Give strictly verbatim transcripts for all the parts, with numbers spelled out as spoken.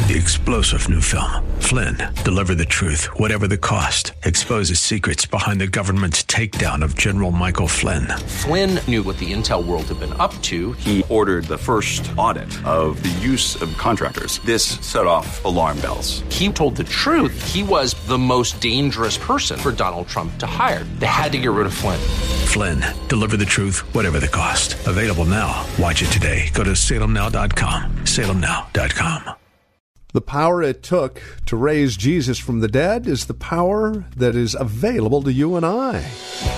The explosive new film, Flynn, deliver the truth, whatever the cost, exposes secrets behind the government's takedown of General Michael Flynn. Flynn knew what the intel world had been up to. He ordered the first audit of the use of contractors. This set off alarm bells. He told the truth. He was the most dangerous person for Donald Trump to hire. They had to get rid of Flynn. Flynn, deliver the truth, whatever the cost. Available now. Watch it today. Go to salem now dot com. salem now dot com. The power it took to raise Jesus from the dead is the power that is available to you and I.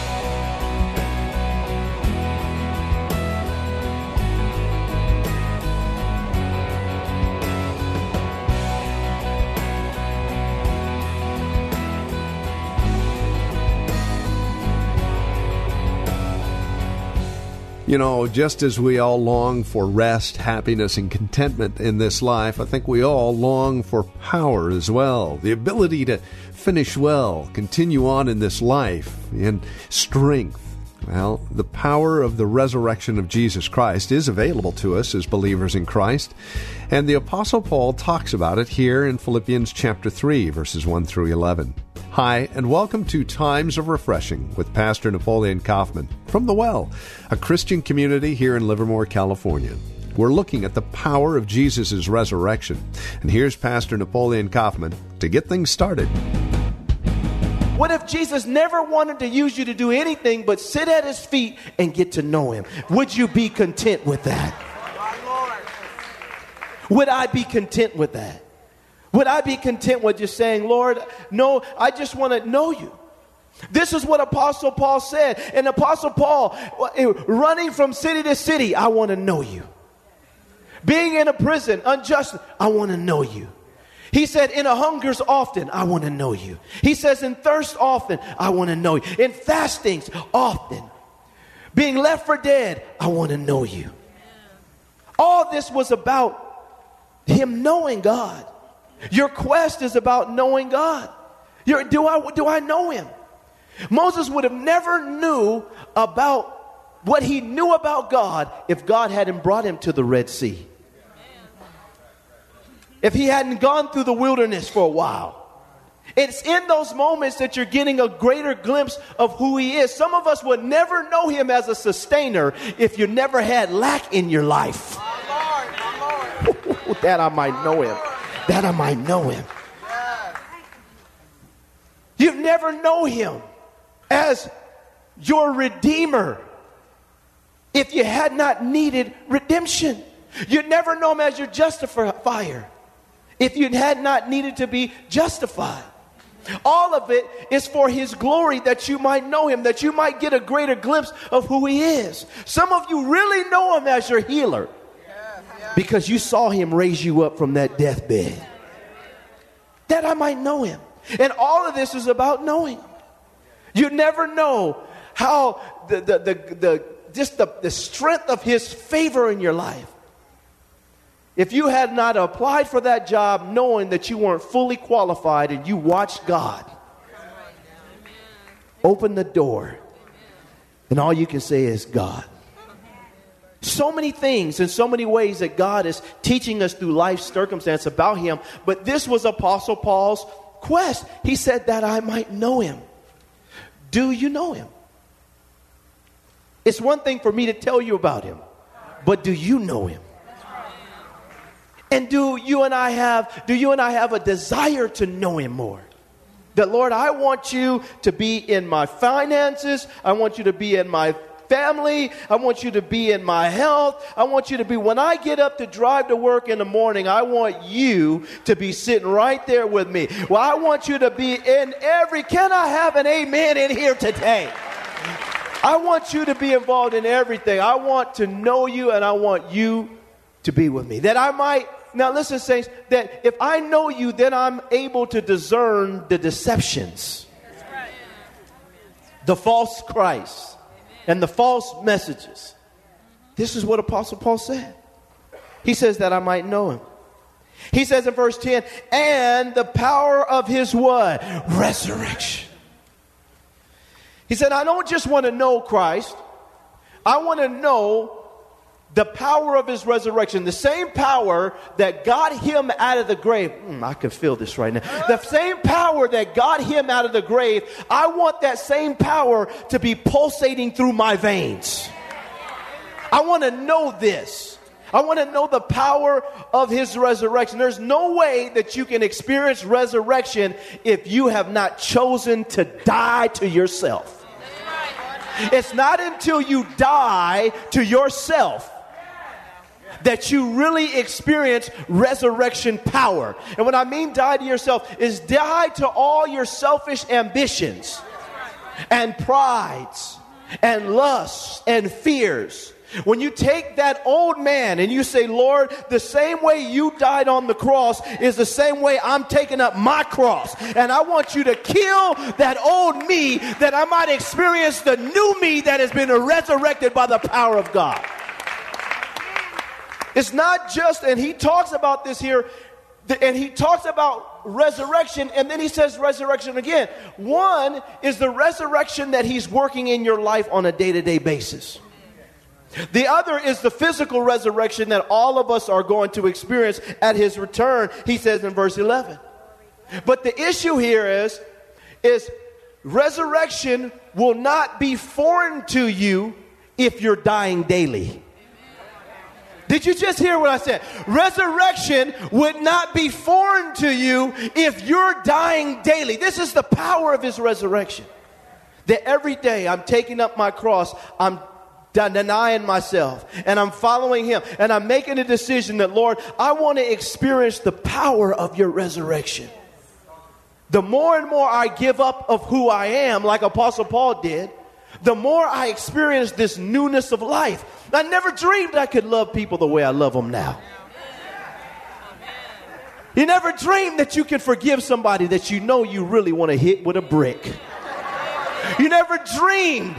You know, just as we all long for rest, happiness, and contentment in this life, I think we all long for power as well. The ability to finish well, continue on in this life, and strength. Well, the power of the resurrection of Jesus Christ is available to us as believers in Christ. And the Apostle Paul talks about it here in Philippians chapter three, verses one through eleven. Hi, and welcome to Times of Refreshing with Pastor Napoleon Kaufman from The Well, a Christian community here in Livermore, California. We're looking at the power of Jesus' resurrection. And here's Pastor Napoleon Kaufman to get things started. What if Jesus never wanted to use you to do anything but sit at his feet and get to know him? Would you be content with that? Would I be content with that? Would I be content with just saying, Lord, no, I just want to know you. This is what Apostle Paul said. And Apostle Paul, running from city to city, I want to know you. Being in a prison, unjust, I want to know you. He said, in a hungers often, I want to know you. He says, in thirst often, I want to know you. In fastings often. Being left for dead, I want to know you. All this was about him knowing God. Your quest is about knowing God. You're, do I do I know him? Moses would have never knew about what he knew about God if God hadn't brought him to the Red Sea. If he hadn't gone through the wilderness for a while. It's in those moments that you're getting a greater glimpse of who he is. Some of us would never know him as a sustainer if you never had lack in your life. That I might know him. That I might know him. You'd never know him as your redeemer if you had not needed redemption. You'd never know him as your justifier if you had not needed to be justified. All of it is for his glory, that you might know him, that you might get a greater glimpse of who he is. Some of you really know him as your healer because you saw him raise you up from that deathbed. That I might know him. And all of this is about knowing him. You never know how the, the, the, the just the, the strength of his favor in your life. If you had not applied for that job knowing that you weren't fully qualified and you watched God open the door, and all you can say is God. So many things in so many ways that God is teaching us through life's circumstance about him. But this was Apostle Paul's quest. He said that I might know him. Do you know him? It's one thing for me to tell you about him, but do you know him? And do you and I have, do you and I have a desire to know him more? That, Lord, I want you to be in my finances. I want you to be in my family. I want you to be in my health. I want you to be, when I get up to drive to work in the morning, I want you to be sitting right there with me. Well, I want you to be in every, can I have an amen in here today? I want you to be involved in everything. I want to know you, and I want you to be with me. That I might, now listen, saints, that if I know you, then I'm able to discern the deceptions, the false Christ, and the false messages. This is what Apostle Paul said. He says that I might know him. He says in verse ten, and the power of his what? Resurrection. He said, I don't just want to know Christ. I want to know The power of his resurrection, the same power that got him out of the grave. Mm, I can feel this right now. The same power that got him out of the grave, I want that same power to be pulsating through my veins. I want to know this. I want to know the power of his resurrection. There's no way that you can experience resurrection if you have not chosen to die to yourself. It's not until you die to yourself that you really experience resurrection power. And when I mean die to yourself, is die to all your selfish ambitions and prides and lusts and fears. When you take that old man and you say, Lord, the same way you died on the cross is the same way I'm taking up my cross. And I want you to kill that old me that I might experience the new me that has been resurrected by the power of God. It's not just, and he talks about this here, and he talks about resurrection, and then he says resurrection again. One is the resurrection that he's working in your life on a day-to-day basis. The other is the physical resurrection that all of us are going to experience at his return, he says in verse eleven. But the issue here is, is resurrection will not be foreign to you if you're dying daily. Did you just hear what I said? Resurrection would not be foreign to you if you're dying daily. This is the power of his resurrection. That every day I'm taking up my cross, I'm denying myself, and I'm following him, and I'm making a decision that, Lord, I want to experience the power of your resurrection. The more and more I give up of who I am, like Apostle Paul did, the more I experience this newness of life. I never dreamed I could love people the way I love them now. You never dreamed that you could forgive somebody that you know you really want to hit with a brick. You never dreamed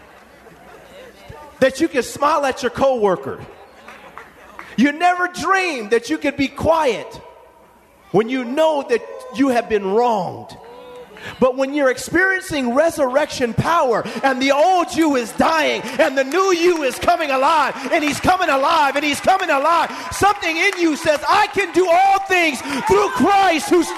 that you could smile at your coworker. You never dreamed that you could be quiet when you know that you have been wronged. But when you're experiencing resurrection power and the old you is dying and the new you is coming alive, and he's coming alive and he's coming alive, something in you says, I can do all things through Christ who's...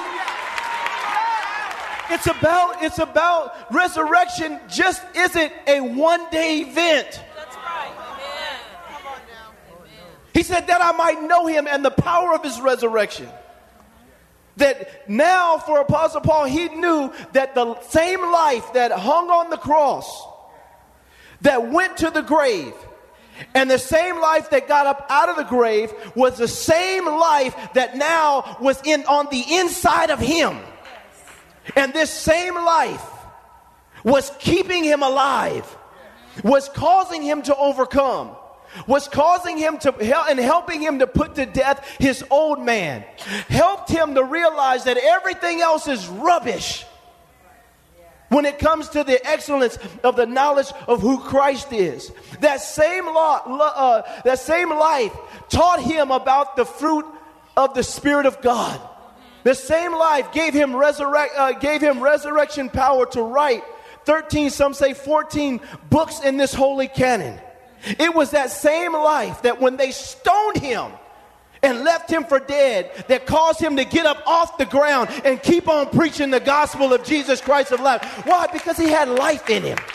It's about, it's about resurrection just isn't a one-day event. That's right. Amen. He said that I might know him and the power of his resurrection. That now for Apostle Paul, he knew that the same life that hung on the cross, that went to the grave, and the same life that got up out of the grave was the same life that now was in on the inside of him. And this same life was keeping him alive, was causing him to overcome, was causing him to help and helping him to put to death his old man, helped him to realize that everything else is rubbish when it comes to the excellence of the knowledge of who Christ is. That same law, uh, that same life taught him about the fruit of the Spirit of God. The same life gave him resurrect, uh, gave him resurrection power to write thirteen, some say fourteen books in this holy canon. It was that same life that when they stoned him and left him for dead, that caused him to get up off the ground and keep on preaching the gospel of Jesus Christ of life. Why? Because he had life in him.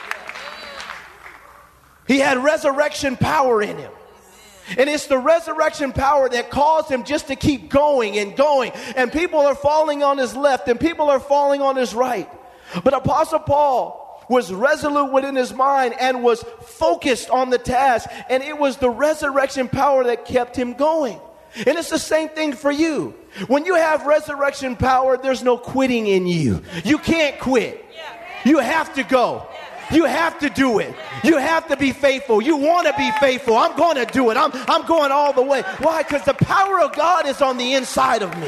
He had resurrection power in him. And it's the resurrection power that caused him just to keep going and going. And people are falling on his left and people are falling on his right. But Apostle Paul was resolute within his mind and was focused on the task. And it was the resurrection power that kept him going. And it's the same thing for you. When you have resurrection power, there's no quitting in you. You can't quit. You have to go. You have to do it. You have to be faithful. You want to be faithful. I'm going to do it. I'm, I'm going all the way. Why? Because the power of God is on the inside of me.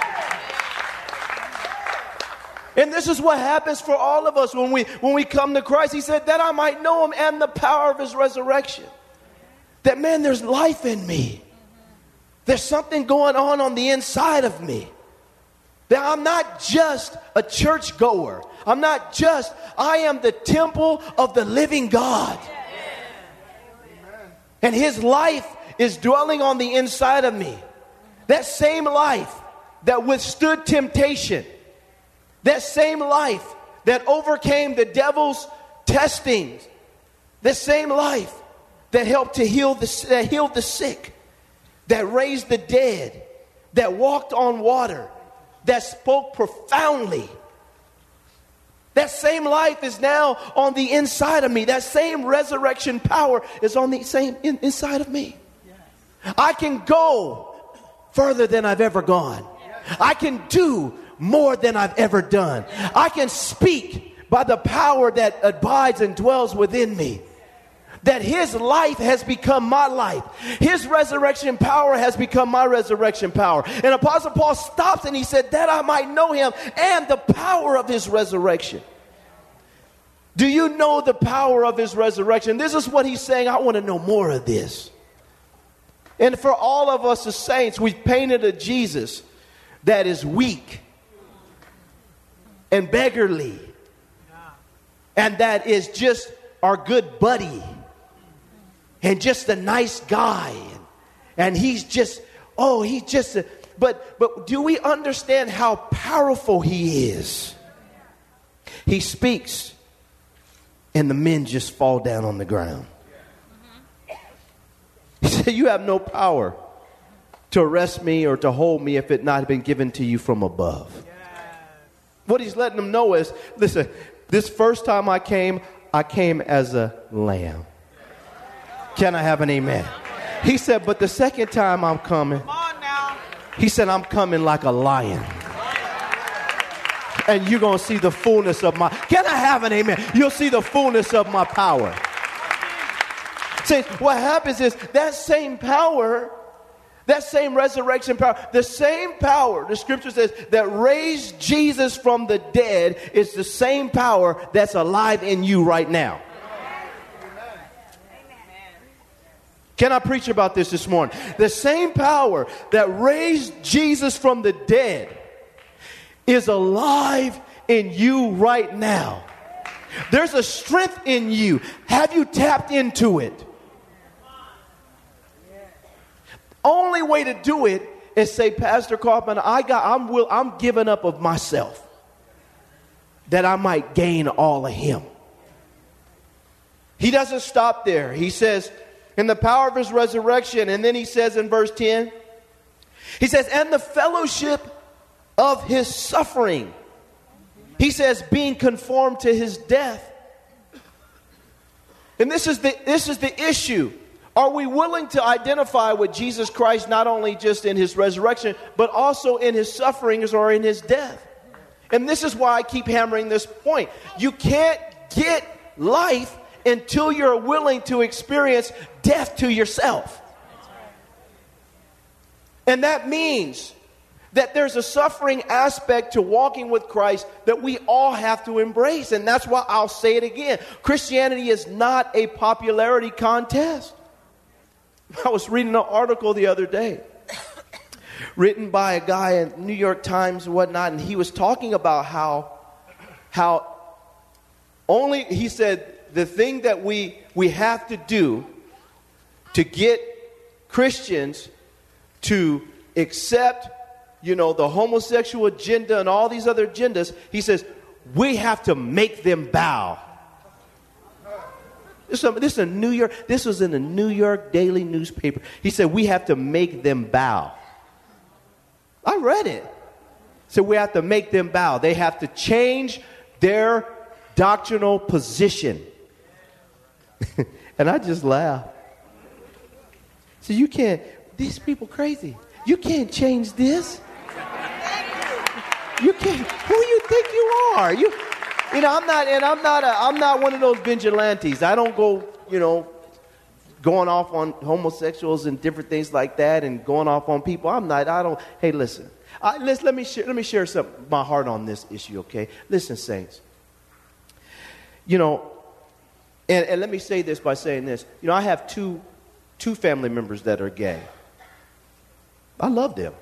And this is what happens for all of us when we, when we come to Christ. He said that I might know him and the power of his resurrection. That, man, there's life in me. There's something going on on the inside of me. That I'm not just a church goer. I'm not just, I am the temple of the living God. And his life is dwelling on the inside of me. That same life that withstood temptation. That same life that overcame the devil's testings. That same life that helped to heal the, that healed the sick. That raised the dead. That walked on water. That spoke profoundly. That same life is now on the inside of me. That same resurrection power is on the same in, inside of me. I can go further than I've ever gone. I can do more than I've ever done. I can speak by the power that abides and dwells within me. That his life has become my life. His resurrection power has become my resurrection power. And Apostle Paul stops and he said, that I might know him and the power of his resurrection. Do you know the power of his resurrection? This is what he's saying. I want to know more of this. And for all of us as saints, we've painted a Jesus that is weak and beggarly. And that is just our good buddy. And just a nice guy. And, and he's just, oh, he's just, a, but, but do we understand how powerful he is? He speaks and the men just fall down on the ground. He said, you have no power to arrest me or to hold me if it not had been given to you from above. What he's letting them know is, listen, this first time I came, I came as a lamb. Can I have an amen? He said, but the second time I'm coming, he said, I'm coming like a lion. And you're going to see the fullness of my, can I have an amen? You'll see the fullness of my power. See, what happens is that same power, that same resurrection power, the same power, the scripture says, that raised Jesus from the dead is the same power that's alive in you right now. Can I preach about this this morning? The same power that raised Jesus from the dead is alive in you right now. There's a strength in you. Have you tapped into it? Only way to do it is say, Pastor Kaufman, I got, I'm will, I'm giving up of myself that I might gain all of him. He doesn't stop there. He says, in the power of his resurrection, and then he says in verse ten, he says, and the fellowship of his suffering. He says, being conformed to his death. And this is the this is the issue. Are we willing to identify with Jesus Christ not only just in his resurrection, but also in his sufferings or in his death? And this is why I keep hammering this point. You can't get life until you're willing to experience death to yourself. And that means that there's a suffering aspect to walking with Christ that we all have to embrace. And that's why I'll say it again. Christianity is not a popularity contest. I was reading an article the other day written by a guy in New York Times and whatnot, and he was talking about how how only, he said, the thing that we we have to do to get Christians to accept, you know, the homosexual agenda and all these other agendas, he says, we have to make them bow. This is, a, this is a New York, this was in a New York daily newspaper. He said, we have to make them bow. I read it. So we have to make them bow. They have to change their doctrinal position. And I just laughed. So you can't, these people crazy. You can't change this. You can't, who you think you are? You You know, I'm not, and I'm not, a, I'm not one of those vigilantes. I don't go, you know, going off on homosexuals and different things like that, and going off on people. I'm not. I don't. Hey, listen. I, let's let me share. Let me share some my heart on this issue. Okay, listen, saints. You know, and, and let me say this by saying this. You know, I have two, two family members that are gay. I love them.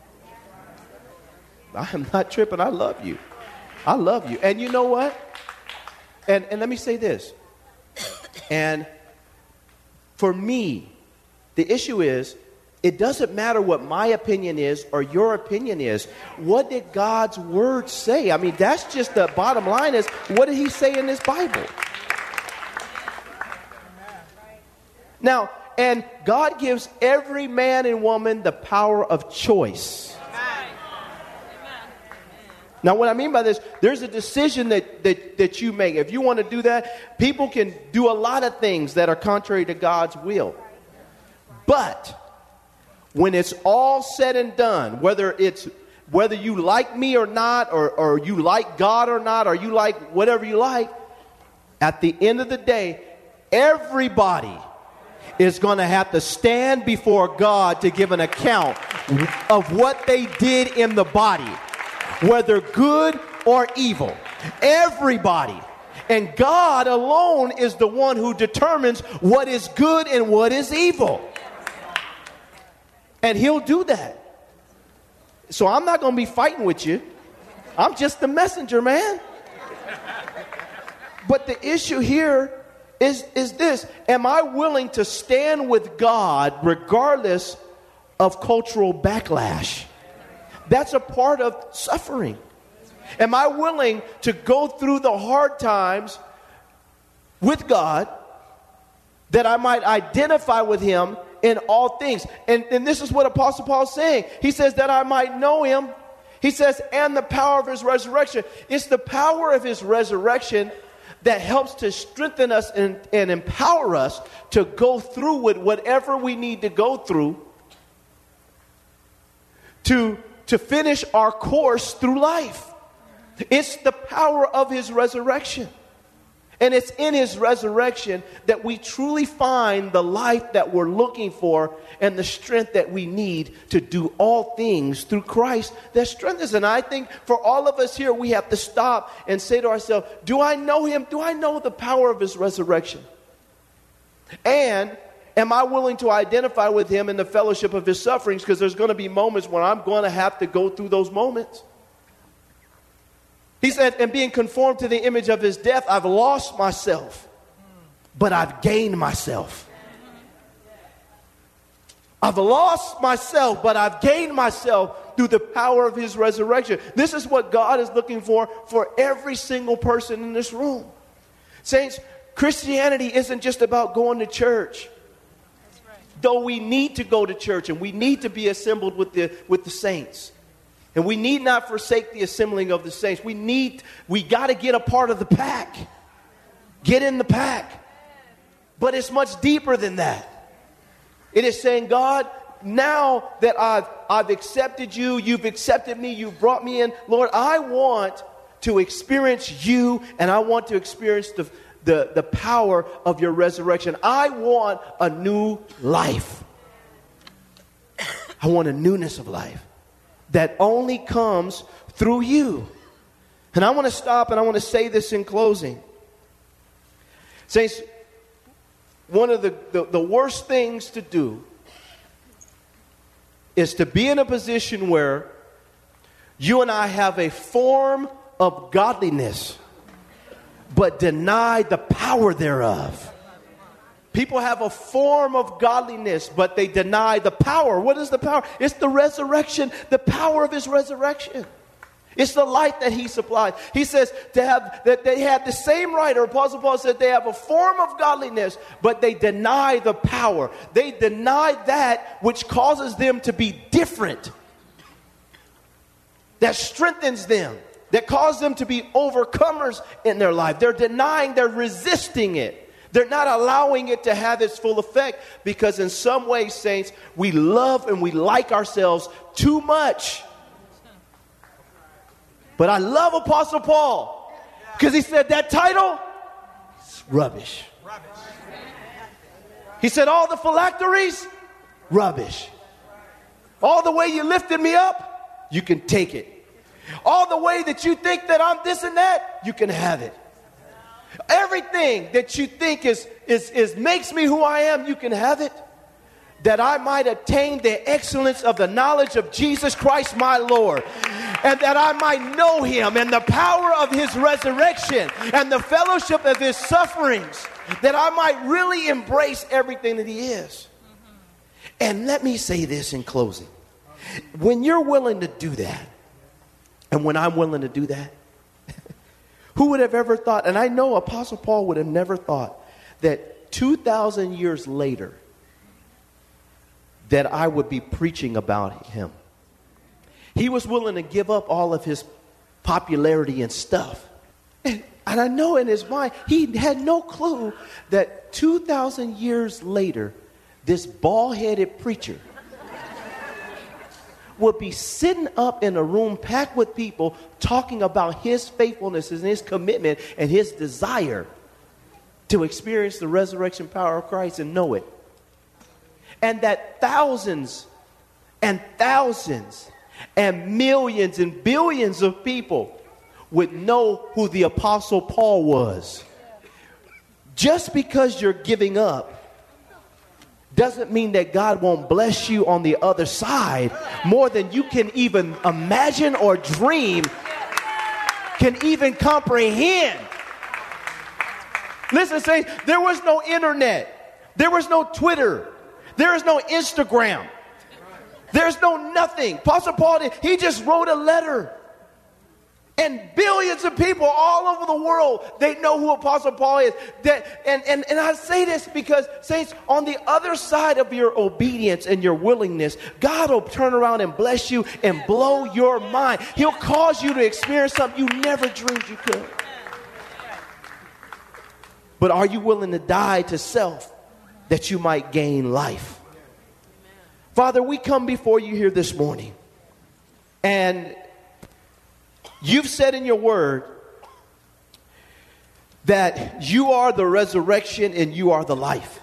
I am not tripping. I love you. I love you. And you know what? And and let me say this. And for me, The issue is, it doesn't matter what my opinion is or your opinion is. What did God's word say? I mean, that's just the bottom line is, what did he say in this Bible? Now, and God gives every man and woman the power of choice. Now, what I mean by this, there's a decision that, that, that you make. If you want to do that, people can do a lot of things that are contrary to God's will. But when it's all said and done, whether it's whether you like me or not, or, or you like God or not, or you like whatever you like, at the end of the day, everybody is going to have to stand before God to give an account of what they did in the body, whether good or evil. Everybody. And God alone is the one who determines what is good and what is evil. And he'll do that. So I'm not going to be fighting with you. I'm just the messenger, man. But the issue here is, is this. Am I willing to stand with God regardless of cultural backlash? That's a part of suffering. Am I willing to go through the hard times with God that I might identify with him in all things? And, and this is what Apostle Paul is saying. He says that I might know him. He says, and the power of his resurrection. It's the power of his resurrection that helps to strengthen us and, and empower us to go through with whatever we need to go through to, to finish our course through life. It's the power of his resurrection. And it's in his resurrection that we truly find the life that we're looking for and the strength that we need to do all things through Christ that strengthens. And I think for all of us here, we have to stop and say to ourselves, do I know him? Do I know the power of his resurrection? And am I willing to identify with him in the fellowship of his sufferings? Because there's going to be moments when I'm going to have to go through those moments. He said, and being conformed to the image of his death, I've lost myself, but I've gained myself. I've lost myself, but I've gained myself through the power of his resurrection. This is what God is looking for for every single person in this room. Saints, Christianity isn't just about going to church. Though we need to go to church and we need to be assembled with the, with the saints. And we need not forsake the assembling of the saints. We need, we got to get a part of the pack. Get in the pack. But it's much deeper than that. It is saying, God, now that I've, I've accepted you, you've accepted me, you've brought me in. Lord, I want to experience you, and I want to experience the, the, the power of your resurrection. I want a new life. I want a newness of life that only comes through you. And I want to stop and I want to say this in closing. Saints, one of the, the, the worst things to do is to be in a position where you and I have a form of godliness, but deny the power thereof. People have a form of godliness, but they deny the power. What is the power? It's the resurrection, the power of his resurrection. It's the light that he supplied. He says to have that they had the same right, or Apostle Paul said they have a form of godliness, but they deny the power. They deny that which causes them to be different, that strengthens them, that causes them to be overcomers in their life. They're denying, they're resisting it. They're not allowing it to have its full effect because in some ways, saints, we love and we like ourselves too much. But I love Apostle Paul because he said that title is rubbish. He said all the phylacteries, rubbish. All the way you lifted me up, you can take it. All the way that you think that I'm this and that, you can have it. Everything that you think is, is, is makes me who I am, you can have it. That I might attain the excellence of the knowledge of Jesus Christ my Lord. And that I might know him and the power of his resurrection and the fellowship of his sufferings. That I might really embrace everything that he is. And let me say this in closing. When you're willing to do that, and when I'm willing to do that, who would have ever thought, and I know Apostle Paul would have never thought that two thousand years later that I would be preaching about him. He was willing to give up all of his popularity and stuff. And, and I know in his mind, he had no clue that two thousand years later, this bald-headed preacher would be sitting up in a room packed with people talking about his faithfulness and his commitment and his desire to experience the resurrection power of Christ and know it. And that thousands and thousands and millions and billions of people would know who the Apostle Paul was. Just because you're giving up doesn't mean that God won't bless you on the other side more than you can even imagine or dream, can even comprehend. Listen, saints, there was no internet. There was no Twitter. There is no Instagram. There's no nothing. Apostle Paul, he just wrote a letter. And billions of people all over the world, they know who Apostle Paul is. That, and, and, and I say this because, saints, on the other side of your obedience and your willingness, God will turn around and bless you and blow your mind. He'll cause you to experience something you never dreamed you could. But are you willing to die to self that you might gain life? Father, we come before you here this morning, and you've said in your word that you are the resurrection and you are the life.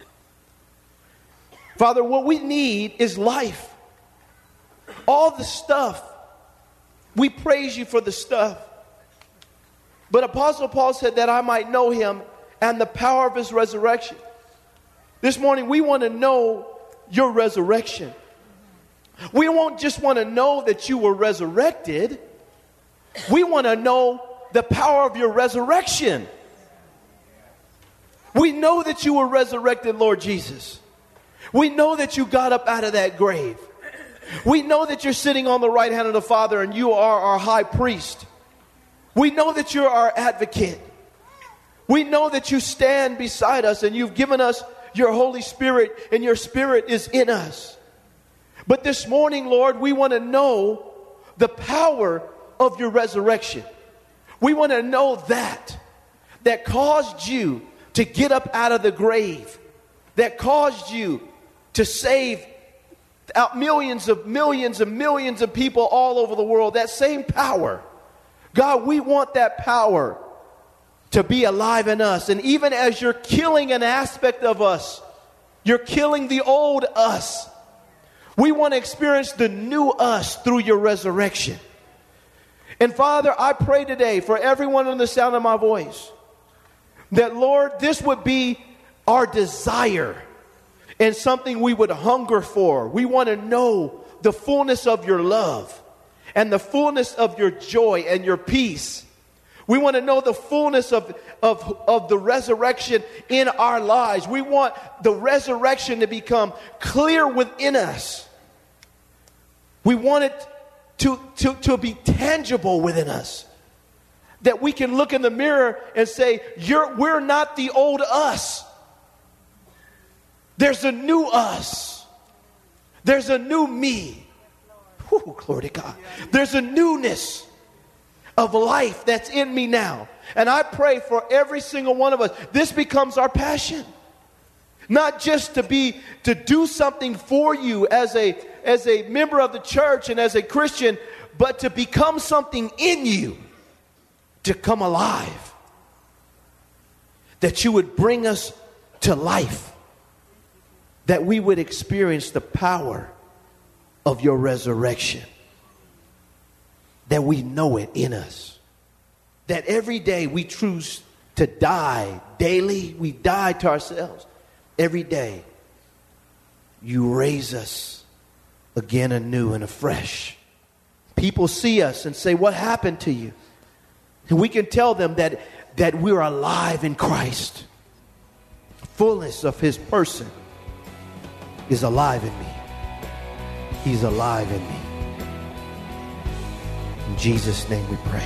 Father, what we need is life. All the stuff, we praise you for the stuff. But Apostle Paul said that I might know him and the power of his resurrection. This morning, we want to know your resurrection. We won't just want to know that you were resurrected. We want to know the power of your resurrection. We know that you were resurrected, Lord Jesus. We know that you got up out of that grave. We know that you're sitting on the right hand of the Father and you are our high priest. We know that you're our advocate. We know that you stand beside us and you've given us your Holy Spirit and your Spirit is in us. But this morning, Lord, we want to know the power of your resurrection. We want to know that, that caused you to get up out of the grave, that caused you to save out millions of millions and millions of people all over the world. That same power, God, we want that power to be alive in us. And even as you're killing an aspect of us, you're killing the old us. We want to experience the new us through your resurrection. And Father, I pray today for everyone on the sound of my voice that, Lord, this would be our desire and something we would hunger for. We want to know the fullness of your love and the fullness of your joy and your peace. We want to know the fullness of, of, of the resurrection in our lives. We want the resurrection to become clear within us. We want it to, to, to be tangible within us. That we can look in the mirror and say, You're, we're not the old us. There's a new us. There's a new me. Whew, glory to God. There's a newness of life that's in me now. And I pray for every single one of us, this becomes our passion. Not just to be, to do something for you as a, as a member of the church and as a Christian, but to become something in you, to come alive. That you would bring us to life. That we would experience the power of your resurrection. That we know it in us. That every day we choose to die daily. We die to ourselves. Every day you raise us again anew and afresh. People see us and say, what happened to you? And we can tell them that, that we're alive in Christ. Fullness of his person. is alive in me. He's alive in me. In Jesus' name we pray.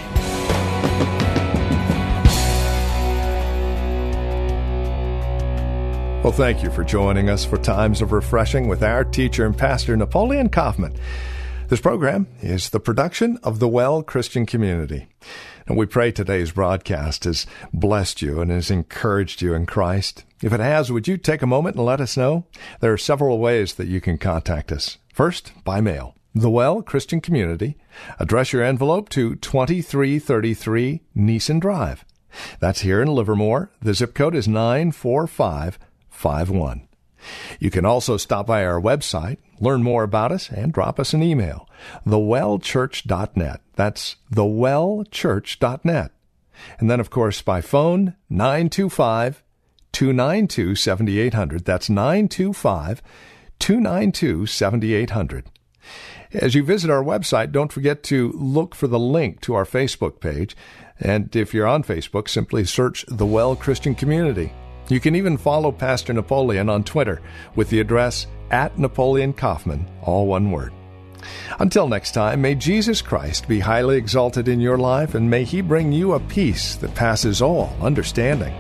Well, thank you for joining us for Times of Refreshing with our teacher and pastor, Napoleon Kaufman. This program is the production of the Well Christian Community. And we pray today's broadcast has blessed you and has encouraged you in Christ. If it has, would you take a moment and let us know? There are several ways that you can contact us. First, by mail. The Well Christian Community. Address your envelope to twenty-three thirty-three Neeson Drive. That's here in Livermore. The zip code is nine four five five one. You can also stop by our website, learn more about us, and drop us an email. the well church dot net. That's the well church dot net. And then, of course, by phone, nine two five, two nine two, seven eight zero zero. That's nine two five, two nine two, seven eight zero zero. As you visit our website, don't forget to look for the link to our Facebook page. And if you're on Facebook, simply search The Well Christian Community. You can even follow Pastor Napoleon on Twitter with the address at Napoleon Kaufman, all one word. Until next time, may Jesus Christ be highly exalted in your life, and may He bring you a peace that passes all understanding.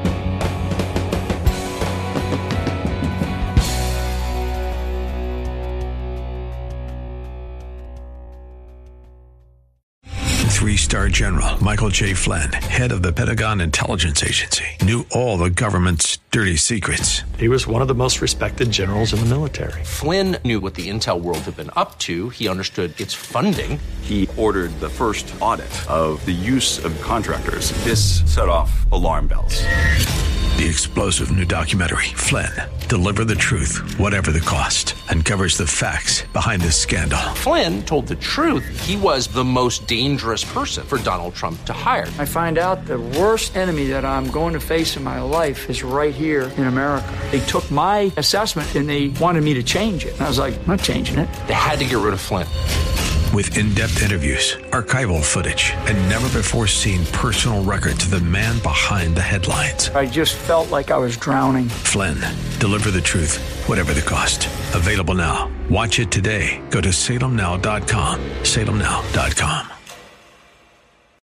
Three-star General Michael J. Flynn, head of the Pentagon Intelligence Agency, knew all the government's dirty secrets. He was one of the most respected generals in the military. Flynn knew what the intel world had been up to. He understood its funding. He ordered the first audit of the use of contractors. This set off alarm bells. The explosive new documentary, Flynn, Deliver the Truth, Whatever the Cost, uncovers the facts behind this scandal. Flynn told the truth. He was the most dangerous person for Donald Trump to hire. I find out the worst enemy that I'm going to face in my life is right here in America. They took my assessment and they wanted me to change it. And I was like, I'm not changing it. They had to get rid of Flynn. With in-depth interviews, archival footage, and never-before-seen personal records of the man behind the headlines. I just felt like I was drowning. Flynn, Deliver the Truth, Whatever the Cost. Available now. Watch it today. Go to salem now dot com. salem now dot com.